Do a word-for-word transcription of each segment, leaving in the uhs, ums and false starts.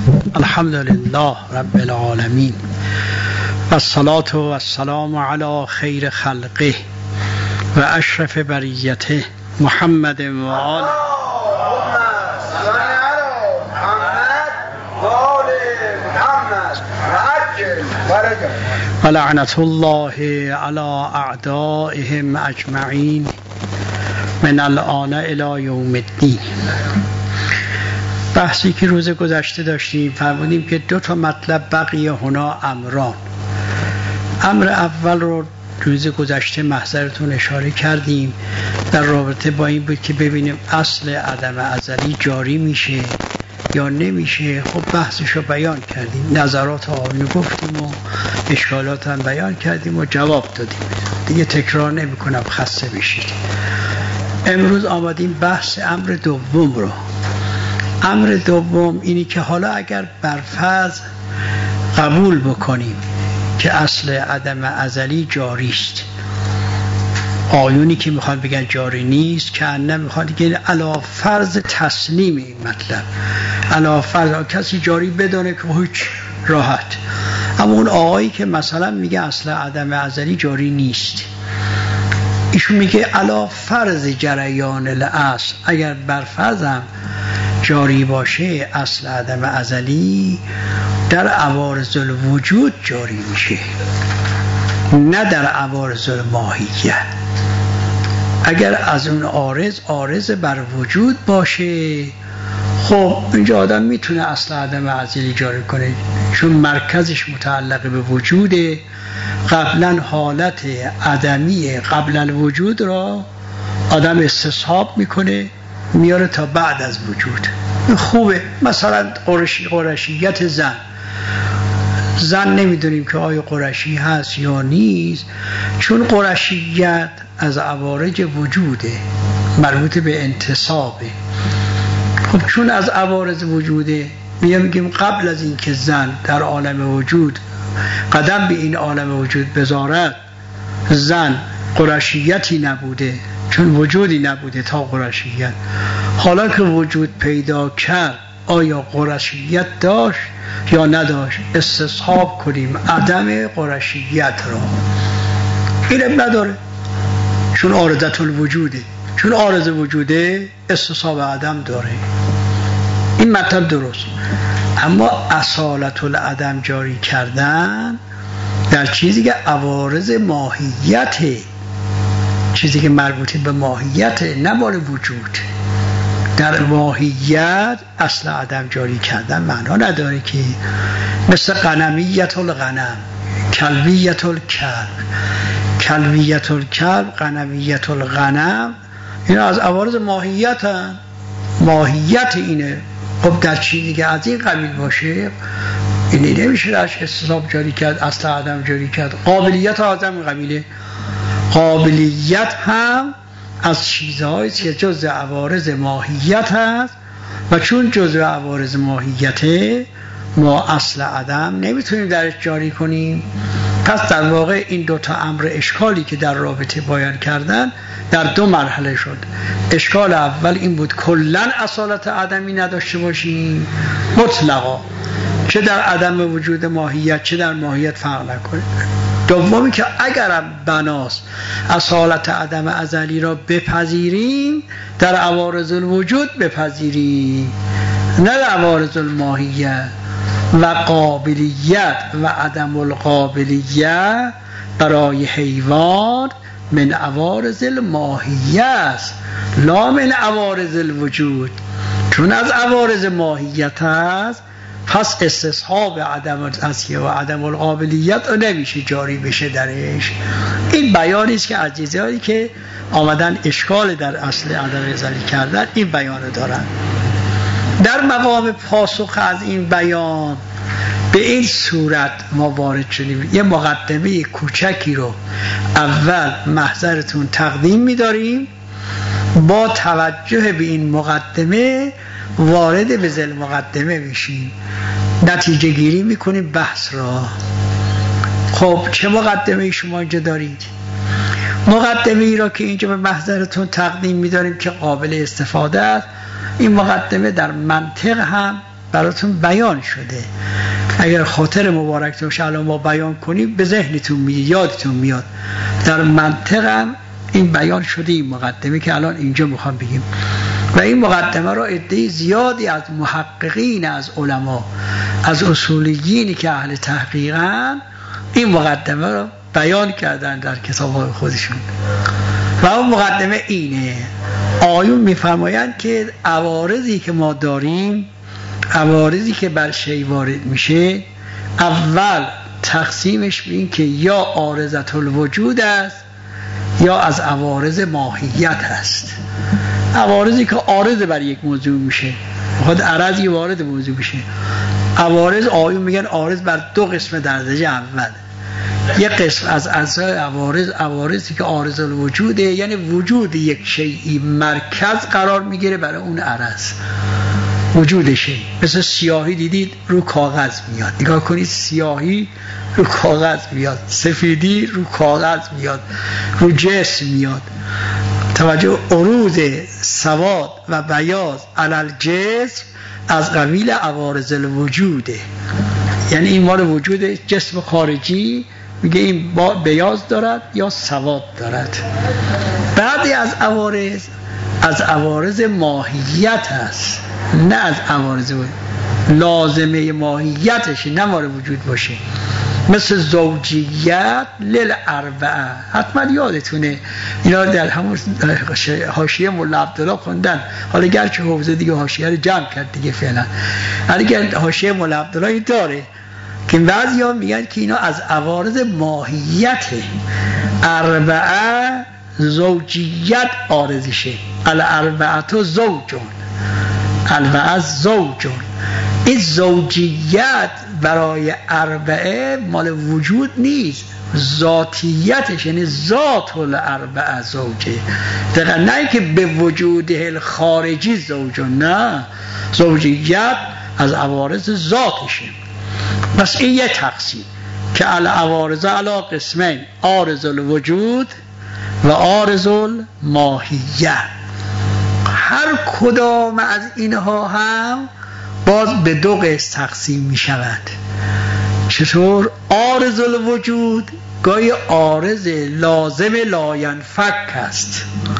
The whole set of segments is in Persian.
الحمد لله رب العالمين والصلاة والسلام على خير خلقه و اشرف بریته محمد و آله و لعنت الله علی اعدائهم اجمعین من الآن الی یوم الدین. بحثی که روز گذشته داشتیم فرمودیم که دو تا مطلب بقیه هنا امران. امر اول رو روز گذشته محضرتون اشاره کردیم، در رابطه با این بود که ببینیم اصل عدم ازلی جاری میشه یا نمیشه. خب بحثش رو بیان کردیم، نظرات آنو گفتیم و اشکالات هم بیان کردیم و جواب دادیم. دیگه تکرار نمی کنم خسته بشید. امروز آمدیم بحث امر دوم رو. امر دوم اینی که حالا اگر برفرض قبول بکنیم که اصل عدم ازلی جاری است، آیونی که میخوان بگن جاری نیست که انه میخوان بگن علا فرض تسلیم این مطلب، علا فرض کسی جاری بدونه که هیچ راحت. اما اون آقایی که مثلا میگه اصل عدم ازلی جاری نیست، ایشون میگه علا فرض جریان الاصل، اگر برفرضم جاری باشه اصل عدم ازلی در عوارض الوجود جاری میشه، نه در عوارض الماهیه. اگر از اون عارض عارض بر وجود باشه، خب اینجا آدم میتونه اصل عدم ازلی جاری کنه، چون مرکزش متعلق به وجوده. قبلا حالت عدمی قبل الوجود را آدم استصحاب میکنه میاره تا بعد از وجود. خوبه. مثلا قرشی قرشیت زن زن نمیدونیم که آیا قرشی هست یا نیست، چون قرشیت از عوارض وجوده، مربوط به انتصابه. خب چون از عوارض وجوده، میگیم قبل از این که زن در عالم وجود قدم به این عالم وجود بذارد، زن قرشیتی نبوده، چون وجودی نبوده تا قرشیت. حالا که وجود پیدا کرد، آیا قرشیت داشت یا نداشت؟ استصحاب کنیم عدم قرشیت را. اینم نداره، چون عارضت الوجوده، چون عارض وجوده استصحاب عدم داره. این مطلب درست. اما اصالت العدم جاری کردن در چیزی که عوارض ماهیته، چیزی که مربوطه به ماهیت، نه مال وجود. در ماهیت اصل عدم جاری کردن معنا نداره که مثل غنمیت الغنم، کلبیت الکلب، کلبیت الکلب، غنمیت الغنم، اینا از عوارض ماهیت هم. ماهیت اینه. خب در چیزی که از این قبیل باشه، اینی نمیشه درش استصحاب جاری کرد، اصل عدم جاری کرد. قابلیت از این قبیله. قابلیت هم از چیزهایی که جزء عوارض ماهیت هست و چون جزء عوارض ماهیته، ما اصل عدم نمیتونیم درش جاری کنیم. پس در واقع این دوتا امر اشکالی که در رابطه بیان کردن در دو مرحله شد. اشکال اول این بود کلن اصالت عدمی نداشته باشیم مطلقا، چه در عدم وجود ماهیت چه در ماهیت فرق نکنه. دومی که اگرم بناست اصالت عدم ازلی را بپذیریم، در عوارض الوجود بپذیریم، نه در عوارض الماهیه. و قابلیت و عدم القابلیت برای حیوان من عوارض الماهیه است، لا من عوارض الوجود. چون از عوارض ماهیت است، پس استصحاب عدم الازلی و عدم القابلیت نمیشه جاری بشه درش. این بیانی است که عزیزانی که آمدن اشکال در اصل عدم ازلی کردن این بیان دارن. در مقام پاسخ از این بیان به این صورت ما وارد شدیم. یه مقدمه کوچکی رو اول محضرتون تقدیم می‌داریم، با توجه به این مقدمه وارد به ذیل مقدمه میشیم، نتیجه گیری میکنیم بحث را. خب چه مقدمه شما اینجا دارید؟ مقدمه ای را که اینجا به محضرتون تقدیم می‌داریم که قابل استفاده است. این مقدمه در منطق هم براتون بیان شده. اگر خاطر مبارکتون باشه الان ما بیان کنیم به ذهنتون میاد، یادتون میاد. در منطقم این بیان شده، این مقدمه که الان اینجا میخوام بگیم. و این مقدمه را عده زیادی از محققین، از علما، از اصولیینی که اهل تحقیقن این مقدمه را بیان کردن در کتاب‌های خودشون. و اون مقدمه اینه: آیون میفرمایند که عوارضی که ما داریم، عوارضی که بر شی وارد میشه، اول تقسیمش به این که یا عارضة الوجود است یا از عوارض ماهیت است. عوارضی که عارض بر یک موضوع میشه، خود عرضی وارد موضوع میشه. عوارض آیون میگن عارض بر دو قسم در درجه اول. یک قسم از اجزای عوارض، عوارضی که عارض الوجوده، یعنی وجود یک شیئی مرکز قرار میگیره برای اون عرض، وجودشه. مثل سیاهی دیدید رو کاغذ میاد، نگاه کنید سیاهی رو کاغذ میاد، سفیدی رو کاغذ میاد، رو جسم میاد. توجه، عروض سواد و بیاض علل جسم از قبیل عوارض الوجوده، یعنی این مال وجود جسم خارجی میگه این بیاض دارد یا سواد دارد. بعضی از عوارض از عوارض ماهیت هست، نه از عوارض لازمه ماهیتش، نه مال وجود باشه. مثل زوجیت للاربعه، حتما یادتونه اینا در همون حاشیه مولا عبدالله خوندن. حالا گرچه حوزه دیگه حاشیه رو جمع کرد دیگه فعلا، ولی حاشیه مولا عبدالله داره که بعضیا میگن که اینا از عوارض ماهیت اربعه زوجیت عارضشه. الاربعه زوجون، الاربعه زوجون. این زوجیت برای اربعه مال وجود نیست، ذاتیتش، یعنی ذات الاربعه زوجه. دقیقا نه که به وجوده الخارجی زوجون، نه، زوجیت از عوارض ذاتشه. پس این یه تقسیم که العوارض علی قسمین: عارض الوجود و عارض الماهیه. هر کدام از اینها هم باز به دو قسم تقسیم می شود. چطور؟ عارض الوجود گاهی عارض لازم لاینفک است،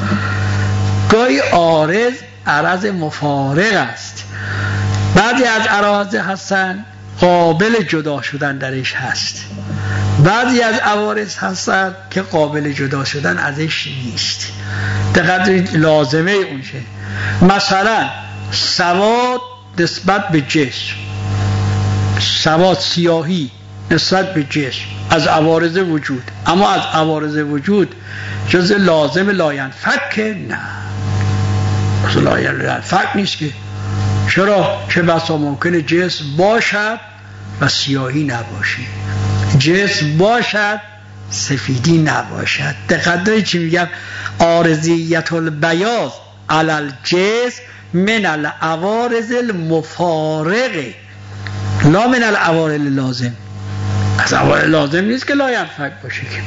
گاهی عارض عرض مفارق است. بعضی از عوارض هستن قابل جدا شدن درش هست، بعضی از عوارض هستن که قابل جدا شدن ازش نیست، دقیقا لازمه اونشه. مثلا سواد نسبت به جسم، سواد سیاهی نسبت به جسم از عوارض وجود، اما از عوارض وجود جز لازم لاینفک نه، از لاینفک نیست که. چرا؟ که بسا ممکنه جسم باشد و سیاهی نباشه، جسم باشد سفیدی نباشد. دقت دارید چی میگم؟ عارضیت البیاض علی الجسم من العوارض المفارقه لا من العوارض لازم. از عوارض لازم نیست که لاینفک باشه که.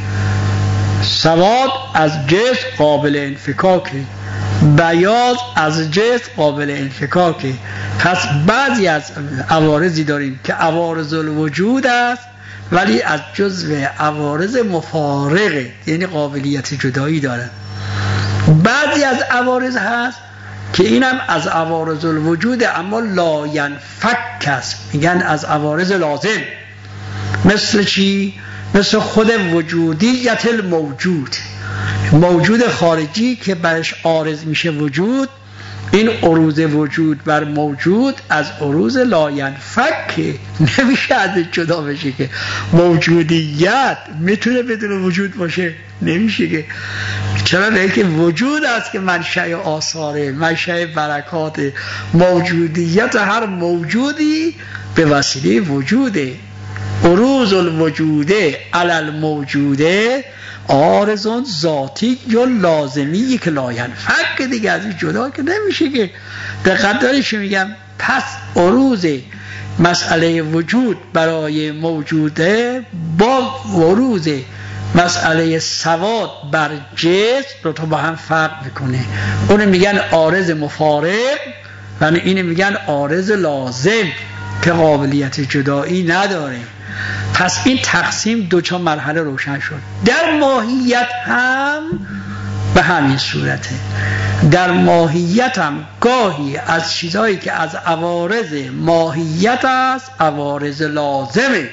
سواد از جسم قابل انفکاکه، بیاض از جسم قابل انفکاکه. پس بعضی از عوارضی داریم که عوارض الوجود است ولی از جزو عوارض مفارقه، یعنی قابلیت جدایی داره. بعضی از عوارض هست که اینم از عوارض الوجود اما لاینفک است، میگن از عوارض لازم. مثل چی؟ مثل خود وجودیت الموجود، موجود خارجی که برش عارض میشه وجود، این عروض وجود بر موجود از عروض لاینفک نمیشه ازش جدا بشه که. موجودیت میتونه بدون وجود باشه؟ نمیشه که. چرا؟ نه که وجود است که منشأ آثاره، منشأ برکات. موجودیت هر موجودی به وسیله وجوده. عروض الوجوده علی الموجوده عارضون ذاتی یا لازمی که لاینفک دیگه از این جدا که نمیشه که. دقت دارید میگم؟ پس عروض مسئله وجود برای موجوده با عروض مسئله سواد بر جسم رو تو با هم فرق میکنه. اون میگن عارض مفارق و اینه میگن عارض لازم که قابلیت جدایی نداره. پس این تقسیم دو تا مرحله روشن شد. در ماهیت هم به همین صورته. در ماهیت هم گاهی از چیزهایی که از عوارض ماهیت است، عوارض لازمه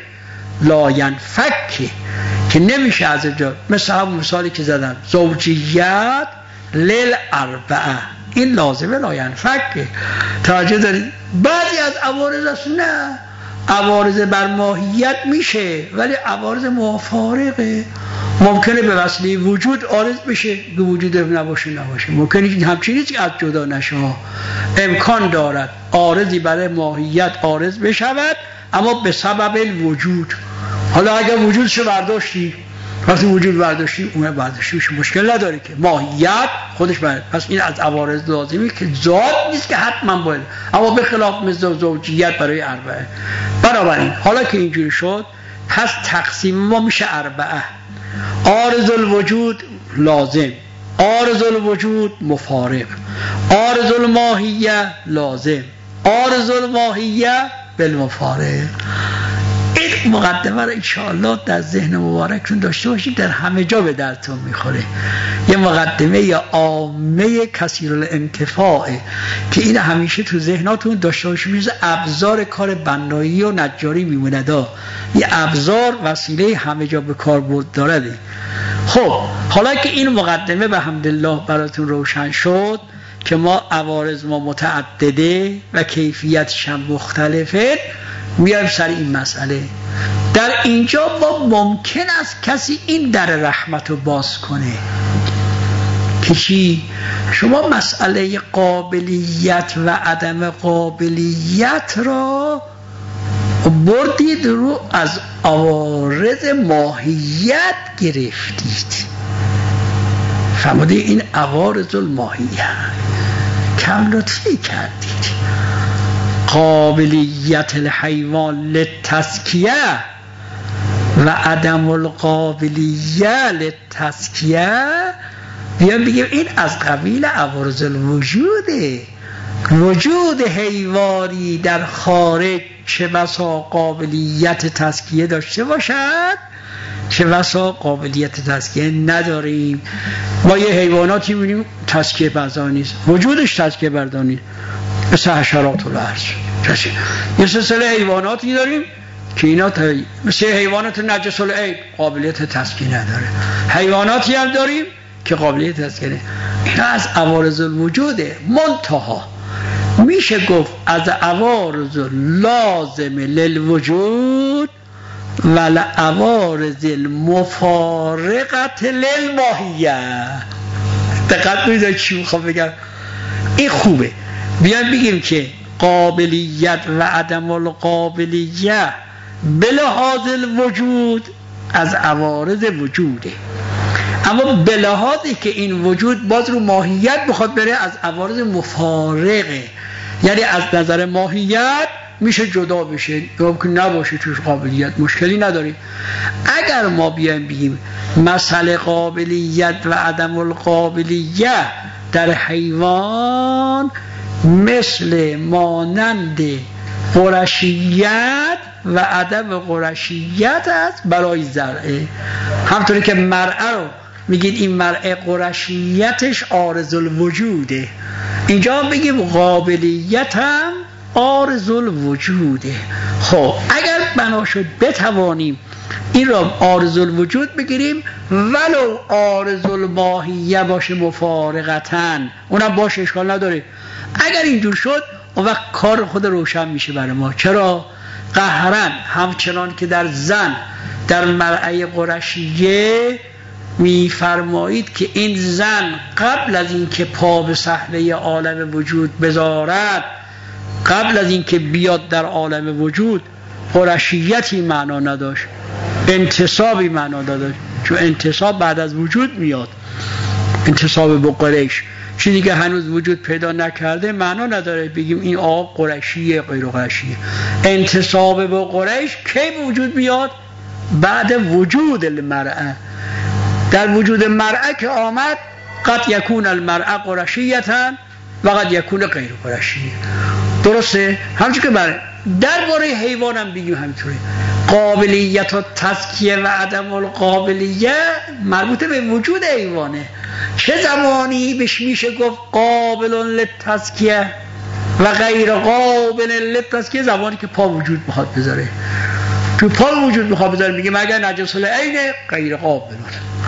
لاینفکه که نمیشه از جا، مثل هم مثالی که زدن زوجیت للاربعه، این لازمه لاینفکه. توجه دارید؟ بعضی از عوارض است نه، عوارض بر ماهیت میشه ولی عوارض مفارقه. ممکنه به وسیله وجود عارض بشه، به وجود نباشه نباشه. ممکنه همچین چیزی از جدا نشه. امکان دارد عارضی برای ماهیت عارض بشود اما به سبب الوجود. حالا اگر وجودشو برداشتی، وقتی وجود برداشتی اون برداشتیش مشکل نداره که ماهیت خودش برد. پس این از عوارض لازمی که ذات نیست که حتما باید، اما به خلاف مثل زوجیت برای اربعه. بنابراین حالا که اینجوری شد پس تقسیم ما میشه اربعه: عارض الوجود لازم، عارض الوجود مفارق، عارض الماهیه لازم، عارض الماهیه بالمفارق. این مقدمه رو انشاءالله در ذهن مبارکتون داشته باشید، در همه جا به درتون میخوره. یه مقدمه یا عامه کثیر الانتفاعه که این همیشه تو ذهناتون داشته باشید. میشه ابزار کار بنایی و نجاری میمونه دا، یه ابزار وسیله همه جا به کار برد داره. خب حالا که این مقدمه به حمدالله براتون روشن شد که ما عوارض ما متعدده و کیفیتش هم مختلفه، میایم سر این مسئله. در اینجا ما ممکن است کسی این در رحمت رو باز کنه که چی؟ شما مسئله قابلیت و عدم قابلیت را بردید رو از عوارض ماهیت گرفتید. فهمیدی؟ این عوارض الماهیت کم لطفی کردید. قابلیت الحیوان للتزکیه و عدم القابلیه للتزکیه، بیان بگیم این از قبیل عوارض الوجوده. وجود حیوانی در خارج چه بسا قابلیت تزکیه داشته باشد، چه بسا قابلیت تزکیه نداریم. ما یه حیواناتی می‌بینیم تزکیه بردار نیست، وجودش تزکیه بردار نیست، مثل حشرات الارض. یه سلسله حیواناتی داریم که اینا تا... مثل حیوانات نجس العین قابلیت تزکیه نداره. حیواناتی هم داریم که قابلیت تزکیه نداره. اینا از عوارض الوجوده. منتها میشه گفت از عوارض لازم للوجود و عوارض المفارقت للماهیه. دقت کنید چی میخوام بگم، این خوبه. بیان بگیم که قابلیت و عدم القابلیه به لحاظ الوجود از عوارض وجوده، اما به لحاظی که این وجود باز رو ماهیت بخواد بره از عوارض مفارقه. یعنی از نظر ماهیت میشه جدا بشه، ممکن نباشه توش قابلیت، مشکلی نداری. اگر ما بیایم بگیم مسئله قابلیت و عدم القابلیه در حیوان مثل مانند قرشیت و عدم قرشیت است برای زرعه. همطوری که مرعه رو میگید این مرعه قرشیتش عارض الوجوده، اینجا بگیم قابلیت هم عارض الوجوده. خب اگر بنا شد بتوانیم این را عارض الوجود بگیریم ولو عارض الماهیه باشه مفارقتاً، اونم باشه اشکال نداره. اگر اینجور شد اون وقت کار خود روشن میشه برای ما. چرا؟ قهرن همچنان که در زن در مرعه قرشیه میفرمایید که این زن قبل از اینکه پا به صحنه عالم وجود بذارد، قبل از اینکه بیاد در عالم وجود، قرشیتی معنا نداشت، انتصابی معنا نداشت، چون انتصاب بعد از وجود میاد. انتصاب به قریش چیزی که هنوز وجود پیدا نکرده معنا نداره بگیم این آقا قریشیه غیر قریشیه. انتصاب به قریش کی وجود میاد؟ بعد وجود المرأه. در وجود مرأه که آمد قد یکون المرأه قرشیتن وقد یکون غیر قرشی. درسته؟ همچون که برای درباره حیوان هم بگیم همینطوره. قابلیت و تزکیه و عدم القابلیت مربوط به وجود حیوانه. چه زمانی بهش میشه گفت قابل للتزکیه و غیر قابل للتزکیه؟ زمانی که پا وجود بخواد بذاره. تو پا وجود بخواد بذاره میگه اگر نجس العین غیر قابل،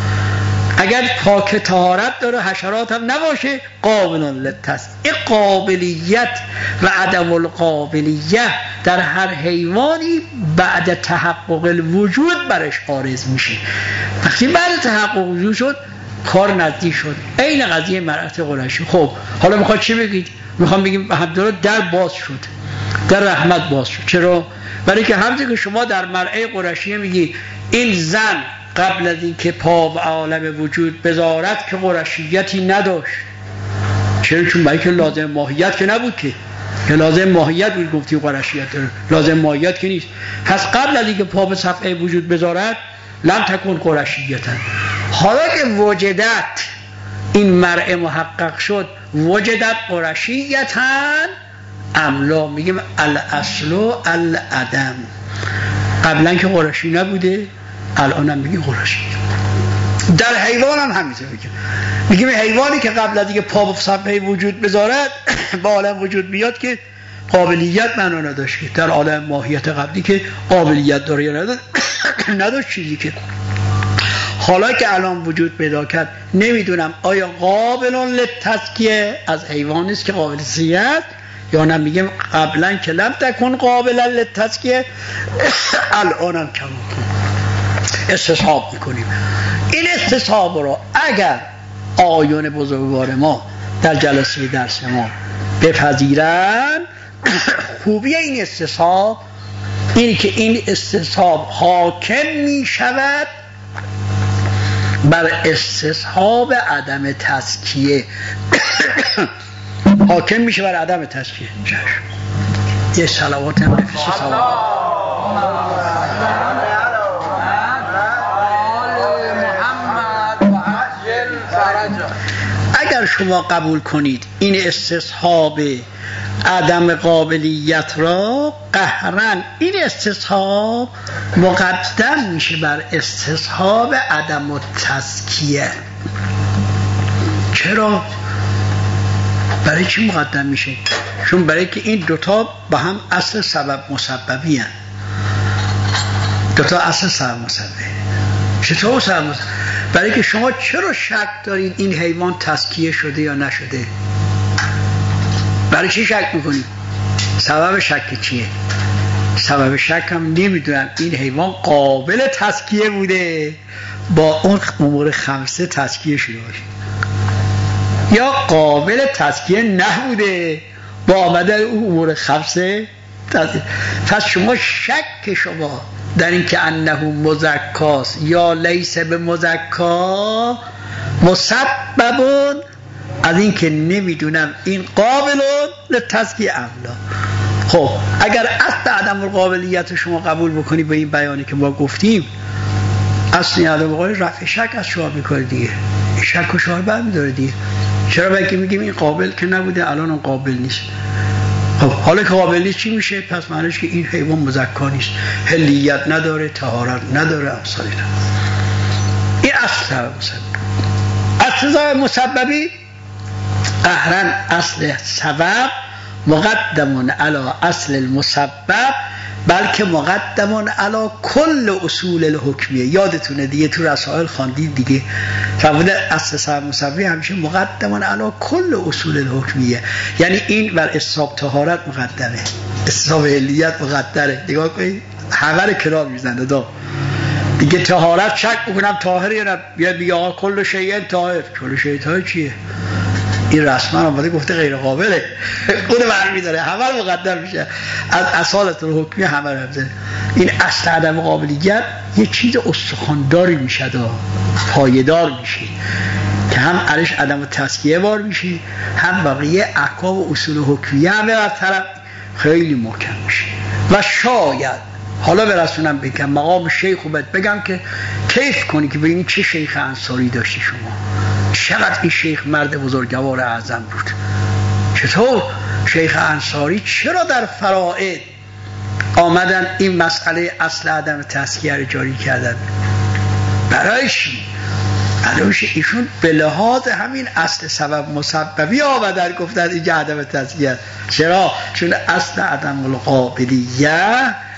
اگر پاک طهارت داره حشرات هم نباشه قابل للتزکیه. قابلیت و عدم القابلیت در هر حیوانی بعد تحقق الوجود برش عارض میشه. وقتی بعد تحقق وجود شد کار نزدیک شد. این قضیه مرأت قرشی. خب حالا میخواد چی بگید؟ میخوام بگیم همدارا در باز شد، در رحمت باز شد. چرا؟ برای که همونطور که شما در مرأه قرشی میگی این زن قبل از این که پا و عالم وجود بذارد که قرشیتی نداشت. چرا؟ چون برای که لازم ماهیت که نبود، که که لازم ماهیت بود گفتی قرشیت داره، لازم ماهیت که نیست. پس قبل از این که پا به صفحه وجود بذارد لم تکن قرشیتا. حالا که وجدت این مرء محقق شد، وجدت قرشیتا املا، میگیم الاصل و العدم. قبلا که قرشی نبوده الان هم میگیم قرشی. در حیوان هم همینطور میگیم میگیم حیوانی که قبل از اینکه پا به صفحه وجود بذارد با عالم وجود بیاد که قابلیت معنا نداشت، که در عالم ماهیت قبلی که قابلیت داره یا نداشت نداشت چیزی که حالا که الان وجود پیدا کرد. نمیدونم آیا قابل للتزکیه از حیوان است که قابل تزکیه یا نه؟ میگیم قبلا که لم تکن قابل للتزکیه الان هم کم استصحاب میکنیم. این استصحاب رو اگر آیون بزرگوار ما در جلسه درس ما بپذیرن، خوبی این استصحاب اینی که این استصحاب حاکم میشود بر استصحاب عدم تزکیه. حاکم میشه بر عدم تزکیه. یه صلوات هم بفرست. اگر شما قبول کنید این استصحاب عدم قابلیت را قهرن، این استصحاب مقدم میشه بر استصحاب عدم التزکیه. چرا؟ برای چی مقدم میشه؟ چون برای که این دوتا با هم اصل سبب مسببی هستند. دوتا اصل سبب مسببی. چطور سبب مسببی؟ برای که شما چرا شک دارید این حیوان تزکیه شده یا نشده؟ برای چی شک میکنید؟ سبب شک چیه؟ سبب شک هم نمیدونم این حیوان قابل تزکیه بوده با اون امور خمسه تزکیه شده باشه، یا قابل تزکیه نبوده با آمده اون امور خمسه تزکیه. پس شما شک شما در این که انه مزکاست یا لیس به مزکا مسببون از این که نمیدونم این قابل للتزکیه املا. خب اگر اصل عدم القابلیت شما قبول بکنی به این بیانی که ما گفتیم، اصل عدم القابلیت رفع شک از شما میکنه دیگه، شک و شما برمیداره دیگه. چرا؟ برای که میگیم این قابل که نبوده الان اون قابل نیست. خب حالا که قابل نیست چی میشه؟ پس معنیش که این حیوان مزکا نیست، حلیت نداره، طهارت نداره، امثال اینا. این اصل سبب مسبب. اصل سبب مسببی قهرن اصل سبب مقدمون علی اصل المسبب، بلکه مقدمون علی کل اصول الحکمیه. یادتونه دیگه تو رسائل خواندید دیگه، فرموده اصل سبب مسببی همیشه مقدمون علی کل اصول الحکمیه، یعنی این بر استصحاب طهارت مقدمه، استصحاب علیت مقدره. نگاه کنید همه رو کنار میزنه دا دیگه. طهارت شک میکنم طاهر یا نه، بیاد بگه آقا کل شیء طاهر. کل شیء طاهر چیه؟ این رسما آمده گفته غیر قابله، خود برمی داره، همه رو مقدم میشه از اصالت الحکمی، همه رو همزه. این اصل عدم قابلیت یه چیز استخوانداری میشه دا پایدار میشه که هم علیش عدم تزکیه بار میشه، هم بقیه احکام و اصول حکمیه هم بر طرف خیلی محکم میشه. و شاید حالا برسونم بگم مقام شیخ رو بگم که کیف کنی که ببینید چه شیخ انصاری داشتی شما، چقدر این شیخ مرد بزرگوار اعظم بود. چطور شیخ انصاری چرا در فرائض آمدن این مسئله اصل عدم تزکیه رو جاری کردن؟ برای چی؟ علوش ایشون به لحاظ همین اصل سبب مسببی آمدن گفتن اینجا عدم تزکیه. چرا؟ چون اصل عدم القابلیه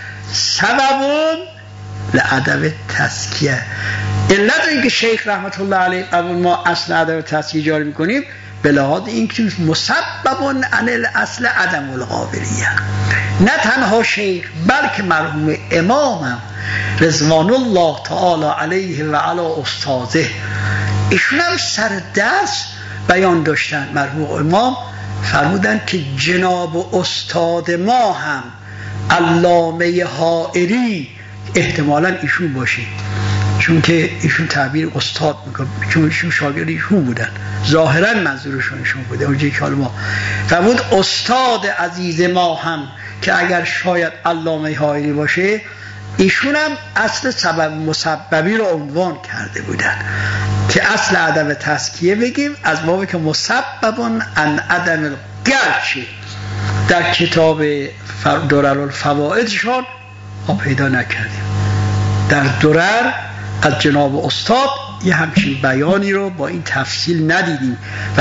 سببون لعدم تزکیه. علت اینکه شیخ رحمت الله علیه قبول ما اصل عدم تزکیه جاری میکنیم به لحاظ اینکه مسببون عن الاصل عدم القابلیه. نه تنها شیخ بلکه مرحوم امامم رضوان الله تعالی علیه و علی استاذه ایشون هم سر درس بیان داشتن. مرحوم امام فرمودن که جناب استاد ما هم علامه حائری احتمالاً ایشون باشه، چون که ایشون تعبیر استاد میکنه، چون ایشون شاگرد ایشون بودن، ظاهرا منظورشون ایشون بوده. اونجایی که حال ما فرمود استاد عزیز ما هم که اگر شاید علامه حائری باشه ایشون هم اصل سبب مسببی رو عنوان کرده بودن که اصل عدم تزکیه بگیم از بابی که مسببون عن عدم القرچه. در کتاب دررالفوائدشان ما پیدا نکردیم. در درر از جناب استاد یه همچین بیانی رو با این تفصیل ندیدیم.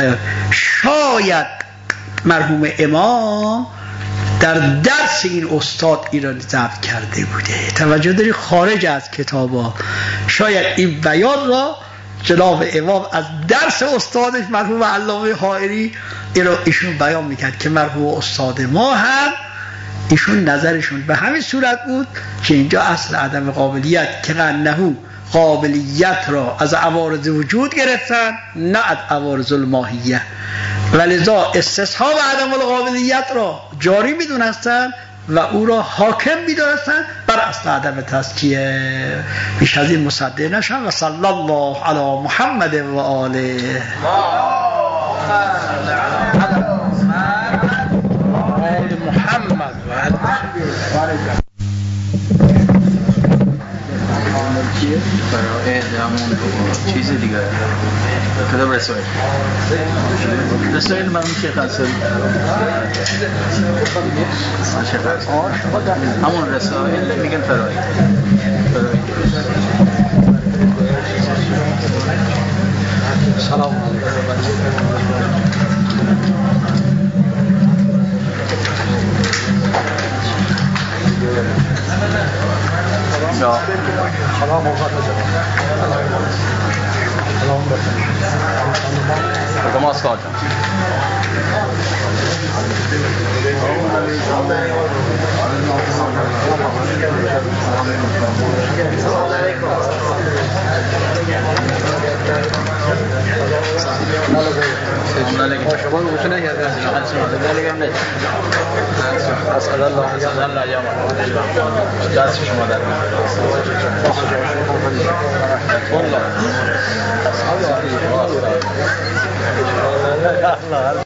شاید مرحوم امام در درس این استاد ایران ضبط کرده بوده. توجه داری خارج از کتابا شاید این بیان را جناب امام از درس استادش مرحوم علامه حائری ایشون بیان میکرد که مرحوم استاد ما هم ایشون نظرشون به همین صورت بود که اینجا اصل عدم قابلیت که قنهو قابلیت را از عوارض وجود گرفتن نه از عوارض الماهیه، ولذا استصحاب عدم القابلیت را جاری میدونستن و او را حاکم میدونستن بر اصل عدم تزکیه. بیش از این مصدق نشن. و صلی الله علی محمد و آله. محمد برای همون چیز دیگه کدام رسائل رسائل من شیخ انصاری همون رسائل میگن فرائض سلام علیکم. یا سلام کدام اسکار شما رو گوشه نکردن اسأل الله اسأل الله یا مرحبا دست شما در والله